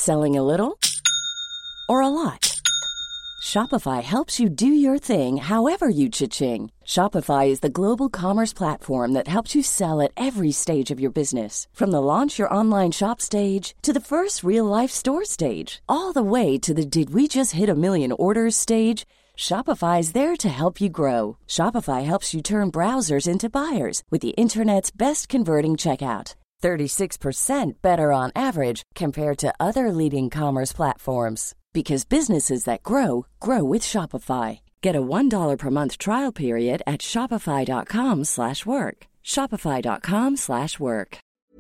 Selling a little or a lot? Shopify helps you do your thing however you cha-ching. Shopify is the global commerce platform that helps you sell at every stage of your business. From the launch your online shop stage to the first real-life store stage, all the way to the did we just hit a million orders stage. Shopify is there to help you grow. Shopify helps you turn browsers into buyers with the internet's best converting checkout. 36% better on average compared to other leading commerce platforms. Because businesses that grow, grow with Shopify. Get a $1 per month trial period at shopify.com/work. Shopify.com/work.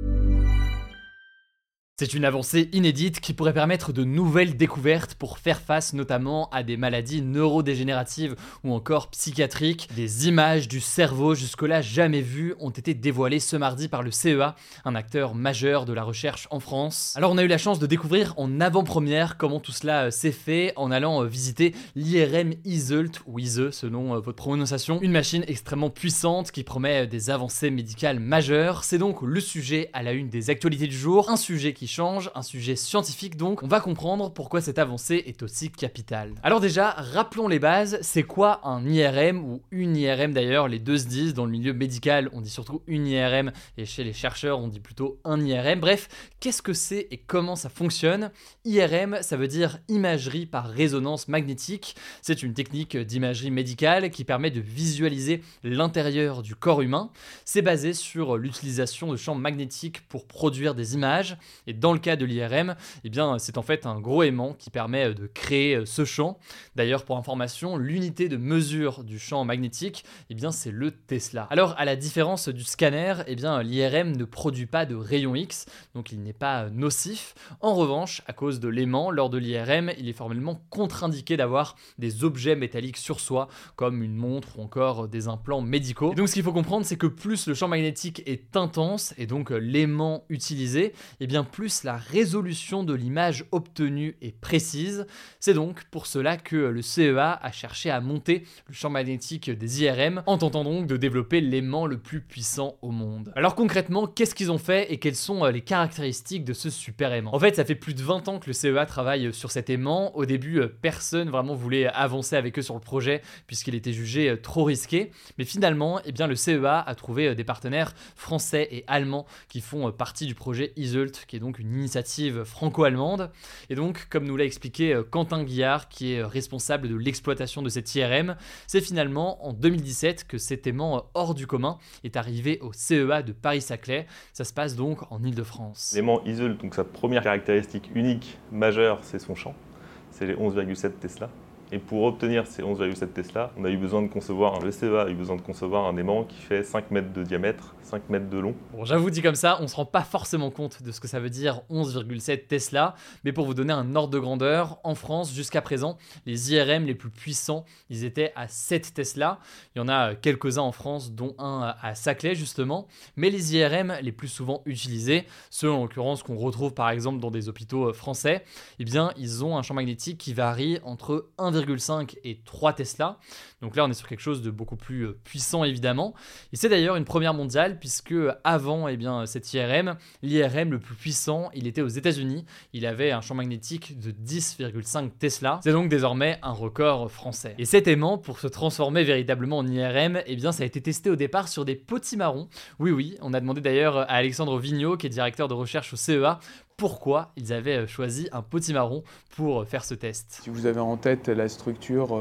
C'est une avancée inédite qui pourrait permettre de nouvelles découvertes pour faire face notamment à des maladies neurodégénératives ou encore psychiatriques. Des images du cerveau jusque-là jamais vues ont été dévoilées ce mardi par le CEA, un acteur majeur de la recherche en France. Alors on a eu la chance de découvrir en avant-première comment tout cela s'est fait en allant visiter l'IRM Easult, ou ISE selon votre prononciation, une machine extrêmement puissante qui promet des avancées médicales majeures. C'est donc le sujet à la une des actualités du jour, un sujet qui change, un sujet scientifique donc. On va comprendre pourquoi cette avancée est aussi capitale. Alors déjà, rappelons les bases, c'est quoi un IRM ou une IRM d'ailleurs, les deux se disent, dans le milieu médical on dit surtout une IRM et chez les chercheurs on dit plutôt un IRM. Bref, qu'est-ce que c'est et comment ça fonctionne? IRM, ça veut dire imagerie par résonance magnétique. C'est une technique d'imagerie médicale qui permet de visualiser l'intérieur du corps humain. C'est basé sur l'utilisation de champs magnétiques pour produire des images. Et dans le cas de l'IRM, eh bien, c'est en fait un gros aimant qui permet de créer ce champ. D'ailleurs, pour information, l'unité de mesure du champ magnétique, eh bien, c'est le Tesla. Alors, à la différence du scanner, eh bien, l'IRM ne produit pas de rayons X, donc il n'est pas nocif. En revanche, à cause de l'aimant, lors de l'IRM, il est formellement contre-indiqué d'avoir des objets métalliques sur soi, comme une montre ou encore des implants médicaux. Et donc, ce qu'il faut comprendre, c'est que plus le champ magnétique est intense, et donc l'aimant utilisé, eh bien, plus la résolution de l'image obtenue est précise. C'est donc pour cela que le CEA a cherché à monter le champ magnétique des IRM en tentant donc de développer l'aimant le plus puissant au monde. Alors concrètement, qu'est-ce qu'ils ont fait et quelles sont les caractéristiques de ce super aimant? En fait, ça fait plus de 20 ans que le CEA travaille sur cet aimant. Au début, personne vraiment voulait avancer avec eux sur le projet puisqu'il était jugé trop risqué. Mais finalement, eh bien, le CEA a trouvé des partenaires français et allemands qui font partie du projet Easult, qui est donc une initiative franco-allemande. Et donc, comme nous l'a expliqué Quentin Guillard, qui est responsable de l'exploitation de cette IRM, c'est finalement en 2017 que cet aimant hors du commun est arrivé au CEA de Paris-Saclay. Ça se passe donc en Île-de-France. L'aimant Easult, donc sa première caractéristique unique, majeure, c'est son champ. C'est les 11,7 Tesla. Et pour obtenir ces 11,7 Tesla, on a eu besoin de concevoir, le CEA a eu besoin de concevoir un aimant qui fait 5 mètres de diamètre, 5 mètres de long. Bon, j'avoue, dit comme ça, on se rend pas forcément compte de ce que ça veut dire 11,7 Tesla, mais pour vous donner un ordre de grandeur, en France, jusqu'à présent, les IRM les plus puissants, ils étaient à 7 Tesla. Il y en a quelques-uns en France, dont un à Saclay justement, mais les IRM les plus souvent utilisés, ceux en l'occurrence qu'on retrouve par exemple dans des hôpitaux français, eh bien, ils ont un champ magnétique qui varie entre 1,5 et 3 Tesla. Donc là, on est sur quelque chose de beaucoup plus puissant évidemment. Et c'est d'ailleurs une première mondiale puisque avant cette IRM, l'IRM le plus puissant, il était aux États-Unis. Il avait un champ magnétique de 10,5 Tesla. C'est donc désormais un record français. Et cet aimant, pour se transformer véritablement en IRM, eh bien, ça a été testé au départ sur des potimarrons. Oui, on a demandé d'ailleurs à Alexandre Vigneault, qui est directeur de recherche au CEA, pourquoi ils avaient choisi un potimarron pour faire ce test. Si vous avez en tête la structure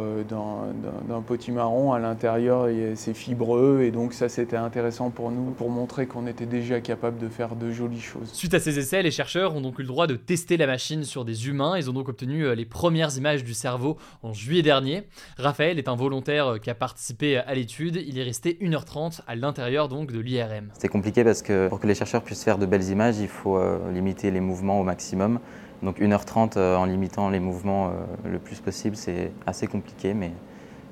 d'un potimarron, à l'intérieur c'est fibreux et donc ça c'était intéressant pour nous pour montrer qu'on était déjà capable de faire de jolies choses. Suite à ces essais, les chercheurs ont donc eu le droit de tester la machine sur des humains. Ils ont donc obtenu les premières images du cerveau en juillet dernier. Raphaël est un volontaire qui a participé à l'étude. Il est resté 1h30 à l'intérieur donc de l'IRM. C'était compliqué parce que pour que les chercheurs puissent faire de belles images, il faut limiter les mouvements au maximum. Donc 1h30 en limitant les mouvements le plus possible, c'est assez compliqué, mais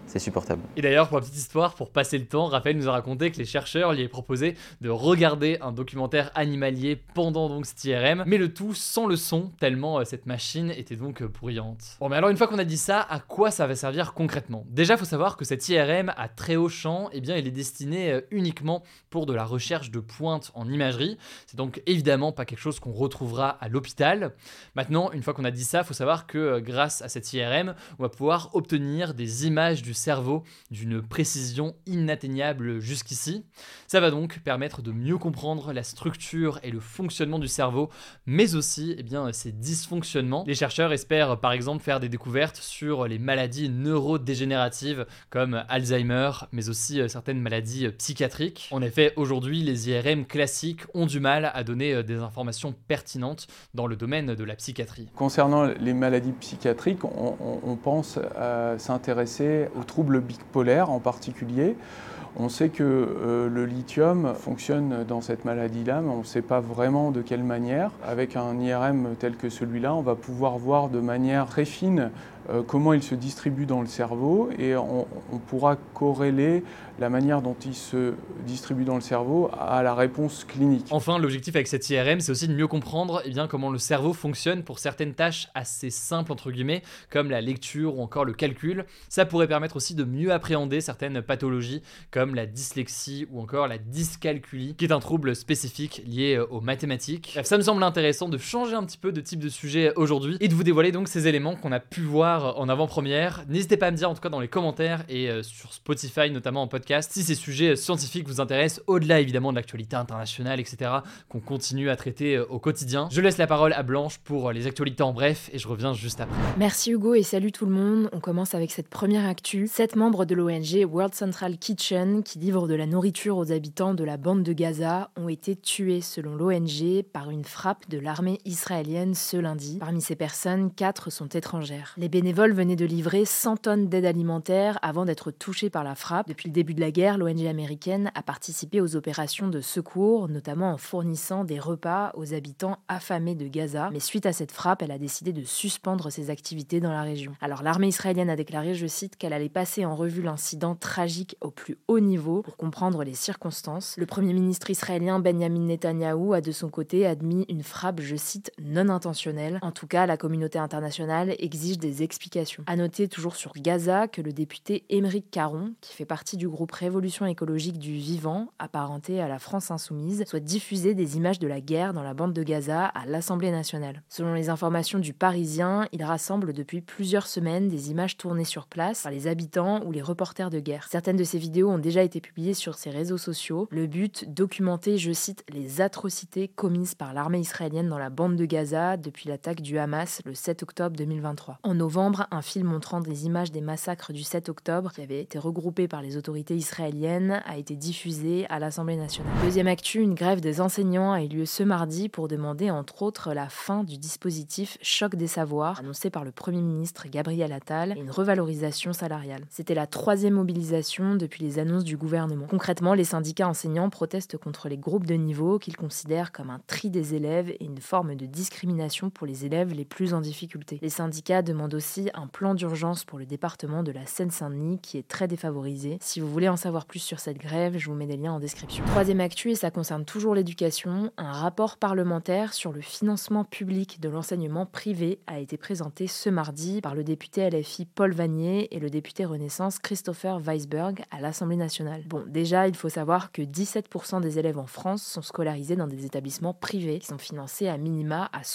c'est supportable. Et d'ailleurs, pour la petite histoire, pour passer le temps, Raphaël nous a raconté que les chercheurs lui avaient proposé de regarder un documentaire animalier pendant donc cet IRM, mais le tout sans le son, tellement cette machine était donc bruyante. Bon, mais alors une fois qu'on a dit ça, à quoi ça va servir concrètement ? Déjà, il faut savoir que cet IRM à très haut champ, eh bien, il est destiné uniquement pour de la recherche de pointe en imagerie. C'est donc évidemment pas quelque chose qu'on retrouvera à l'hôpital. Maintenant, une fois qu'on a dit ça, il faut savoir que grâce à cet IRM, on va pouvoir obtenir des images du cerveau d'une précision inatteignable jusqu'ici. Ça va donc permettre de mieux comprendre la structure et le fonctionnement du cerveau, mais aussi ses dysfonctionnements. Les chercheurs espèrent par exemple faire des découvertes sur les maladies neurodégénératives comme Alzheimer, mais aussi certaines maladies psychiatriques. En effet, aujourd'hui, les IRM classiques ont du mal à donner des informations pertinentes dans le domaine de la psychiatrie. Concernant les maladies psychiatriques, on pense à s'intéresser aux troubles bipolaires en particulier. On sait que le lithium fonctionne dans cette maladie-là, mais on ne sait pas vraiment de quelle manière. Avec un IRM tel que celui-là, on va pouvoir voir de manière très fine comment il se distribue dans le cerveau et on pourra corréler la manière dont il se distribue dans le cerveau à la réponse clinique. Enfin, l'objectif avec cette IRM, c'est aussi de mieux comprendre comment le cerveau fonctionne pour certaines tâches assez simples, entre guillemets, comme la lecture ou encore le calcul. Ça pourrait permettre aussi de mieux appréhender certaines pathologies comme la dyslexie ou encore la dyscalculie, qui est un trouble spécifique lié aux mathématiques. Bref, ça me semble intéressant de changer un petit peu de type de sujet aujourd'hui et de vous dévoiler donc ces éléments qu'on a pu voir en avant-première. N'hésitez pas à me dire en tout cas dans les commentaires et sur Spotify notamment en podcast si ces sujets scientifiques vous intéressent, au-delà évidemment de l'actualité internationale, etc., qu'on continue à traiter au quotidien. Je laisse la parole à Blanche pour les actualités en bref et je reviens juste après. Merci Hugo et salut tout le monde. On commence avec cette première actu. 7 membres de l'ONG World Central Kitchen, qui livre de la nourriture aux habitants de la bande de Gaza, ont été tués selon l'ONG par une frappe de l'armée israélienne ce lundi. Parmi ces personnes, 4 sont étrangères. Les bénévoles venaient de livrer 100 tonnes d'aide alimentaire avant d'être touchés par la frappe. Depuis le début de la guerre, l'ONG américaine a participé aux opérations de secours, notamment en fournissant des repas aux habitants affamés de Gaza. Mais suite à cette frappe, elle a décidé de suspendre ses activités dans la région. Alors l'armée israélienne a déclaré, je cite, qu'elle allait passer en revue l'incident tragique au plus haut niveau pour comprendre les circonstances. Le premier ministre israélien Benjamin Netanyahou a de son côté admis une frappe, je cite, non intentionnelle. En tout cas, la communauté internationale exige des explications. À noter toujours sur Gaza que le député Émeric Caron, qui fait partie du groupe Révolution écologique du vivant, apparenté à la France insoumise, souhaite diffuser des images de la guerre dans la bande de Gaza à l'Assemblée nationale. Selon les informations du Parisien, il rassemble depuis plusieurs semaines des images tournées sur place par les habitants ou les reporters de guerre. Certaines de ces vidéos ont déjà été publiées sur ses réseaux sociaux. Le but, documenter, je cite, les atrocités commises par l'armée israélienne dans la bande de Gaza depuis l'attaque du Hamas le 7 octobre 2023. En novembre, un film montrant des images des massacres du 7 octobre, qui avait été regroupé par les autorités israéliennes, a été diffusé à l'Assemblée nationale. Deuxième actu, une grève des enseignants a eu lieu ce mardi pour demander entre autres la fin du dispositif Choc des savoirs, annoncé par le Premier ministre Gabriel Attal, et une revalorisation salariale. C'était la 3e mobilisation depuis les annonces du gouvernement. Concrètement, les syndicats enseignants protestent contre les groupes de niveau qu'ils considèrent comme un tri des élèves et une forme de discrimination pour les élèves les plus en difficulté. Les syndicats demandent aussi un plan d'urgence pour le département de la Seine-Saint-Denis qui est très défavorisé. Si vous voulez en savoir plus sur cette grève, je vous mets des liens en description. Troisième actu, et ça concerne toujours l'éducation, un rapport parlementaire sur le financement public de l'enseignement privé a été présenté ce mardi par le député LFI Paul Vannier et le député Renaissance Christopher Weisberg à l'Assemblée nationale. Bon, déjà, il faut savoir que 17% des élèves en France sont scolarisés dans des établissements privés qui sont financés à minima à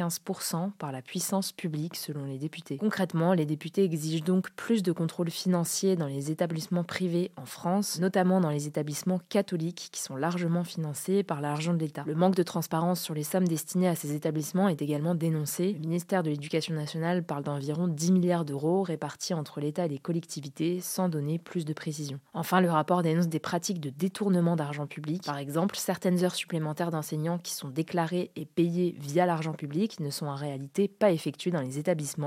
75% par la puissance publique selon les députés. Concrètement, les députés exigent donc plus de contrôle financier dans les établissements privés en France, notamment dans les établissements catholiques qui sont largement financés par l'argent de l'État. Le manque de transparence sur les sommes destinées à ces établissements est également dénoncé. Le ministère de l'Éducation nationale parle d'environ 10 milliards d'euros répartis entre l'État et les collectivités sans donner plus de précision. Enfin, le rapport dénonce des pratiques de détournement d'argent public. Par exemple, certaines heures supplémentaires d'enseignants qui sont déclarées et payées via l'argent public ne sont en réalité pas effectuées dans les établissements. Autre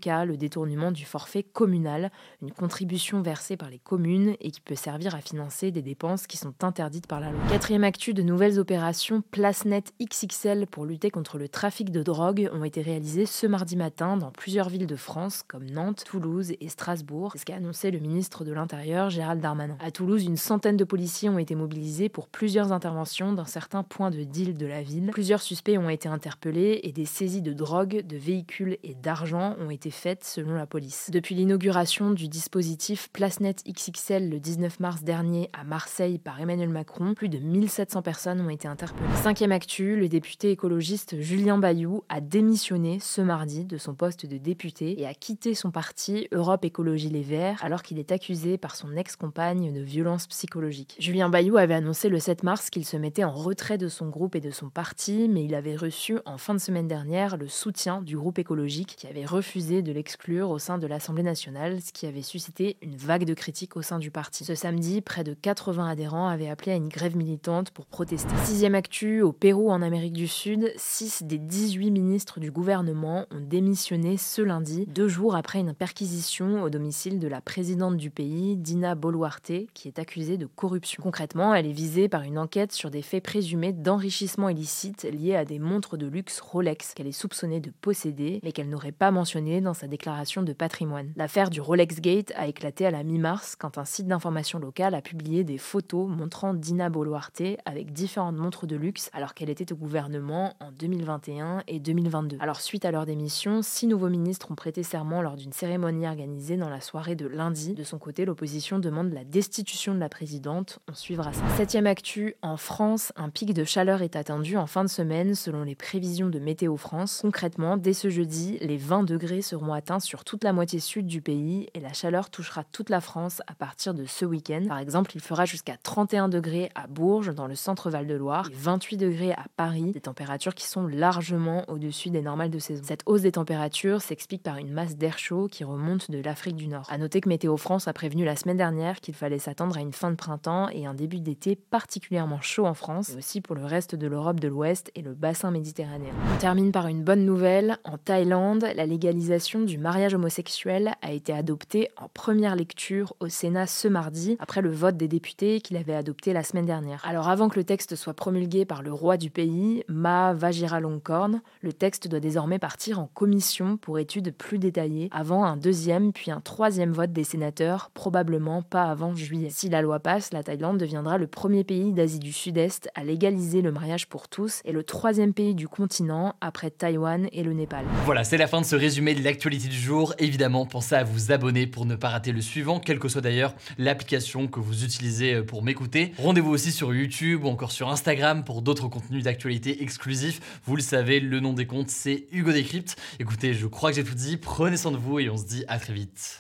cas le détournement du forfait communal, une contribution versée par les communes et qui peut servir à financer des dépenses qui sont interdites par la loi. Quatrième actu, de nouvelles opérations PlaceNet XXL pour lutter contre le trafic de drogue ont été réalisées ce mardi matin dans plusieurs villes de France comme Nantes, Toulouse et Strasbourg. C'est ce qu'a annoncé le ministre de l'Intérieur, Gérald Darmanin. À Toulouse, une centaine de policiers ont été mobilisés pour plusieurs interventions dans certains points de deal de la ville. Plusieurs suspects ont été interpellés et des saisies de drogue, de véhicules et d'argent ont été faites selon la police. Depuis l'inauguration du dispositif PlaceNet XXL le 19 mars dernier à Marseille par Emmanuel Macron, plus de 1700 personnes ont été interpellées. Cinquième actu, le député écologiste Julien Bayou a démissionné ce mardi de son poste de député et a quitté son parti Europe Écologie Les Verts alors qu'il est accusé par son ex-compagne de violences psychologiques. Julien Bayou avait annoncé le 7 mars qu'il se mettait en retrait de son groupe et de son parti, mais il avait reçu en fin de semaine dernière le soutien du groupe écologique qui avait refusé de l'exclure au sein de l'Assemblée nationale, ce qui avait suscité une vague de critiques au sein du parti. Ce samedi, près de 80 adhérents avaient appelé à une grève militante pour protester. Sixième actu, au Pérou en Amérique du Sud, 6 des 18 ministres du gouvernement ont démissionné ce lundi, 2 jours après une perquisition au domicile de la présidente du pays, Dina Boluarte, qui est accusée de corruption. Concrètement, elle est visée par une enquête sur des faits présumés d'enrichissement illicite liés à des montres de luxe Rolex qu'elle est soupçonnée de posséder, mais qu'elle n'aurait pas mentionné dans sa déclaration de patrimoine. L'affaire du Rolex Gate a éclaté à la mi-mars quand un site d'information local a publié des photos montrant Dina Boluarte avec différentes montres de luxe alors qu'elle était au gouvernement en 2021 et 2022. Alors suite à leur démission, 6 nouveaux ministres ont prêté serment lors d'une cérémonie organisée dans la soirée de lundi. De son côté, l'opposition demande la destitution de la présidente. On suivra ça. Septième actu, en France, un pic de chaleur est attendu en fin de semaine selon les prévisions de Météo France. Concrètement, dès ce jeudi, les 20 degrés seront atteints sur toute la moitié sud du pays et la chaleur touchera toute la France à partir de ce week-end. Par exemple, il fera jusqu'à 31 degrés à Bourges, dans le centre Val-de-Loire, et 28 degrés à Paris, des températures qui sont largement au-dessus des normales de saison. Cette hausse des températures s'explique par une masse d'air chaud qui remonte de l'Afrique du Nord. À noter que Météo France a prévenu la semaine dernière qu'il fallait s'attendre à une fin de printemps et un début d'été particulièrement chaud en France, et aussi pour le reste de l'Europe de l'Ouest et le bassin méditerranéen. On termine par une bonne nouvelle. En Thaïlande, la légalisation du mariage homosexuel a été adoptée en première lecture au Sénat ce mardi, après le vote des députés qui l'avaient adopté la semaine dernière. Alors avant que le texte soit promulgué par le roi du pays, Maha Vajiralongkorn, le texte doit désormais partir en commission pour études plus détaillées, avant un deuxième puis un troisième vote des sénateurs, probablement pas avant juillet. Si la loi passe, la Thaïlande deviendra le premier pays d'Asie du Sud-Est à légaliser le mariage pour tous et le troisième pays du continent après Taïwan et le Népal. Voilà, c'est la fin de ce résumé de l'actualité du jour. Évidemment, pensez à vous abonner pour ne pas rater le suivant, quelle que soit d'ailleurs l'application que vous utilisez pour m'écouter. Rendez-vous aussi sur YouTube ou encore sur Instagram pour d'autres contenus d'actualité exclusifs. Vous le savez, le nom des comptes, c'est Hugo Décrypte. Écoutez, je crois que j'ai tout dit. Prenez soin de vous et on se dit à très vite.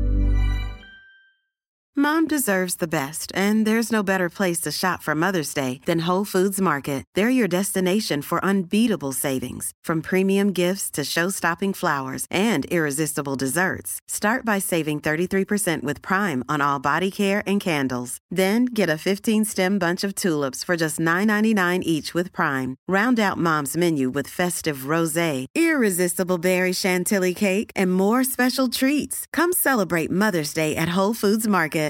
Mom deserves the best, and there's no better place to shop for Mother's Day than Whole Foods Market. They're your destination for unbeatable savings, from premium gifts to show-stopping flowers and irresistible desserts. Start by saving 33% with Prime on all body care and candles. Then get a 15-stem bunch of tulips for just $9.99 each with Prime. Round out Mom's menu with festive rosé, irresistible berry chantilly cake, and more special treats. Come celebrate Mother's Day at Whole Foods Market.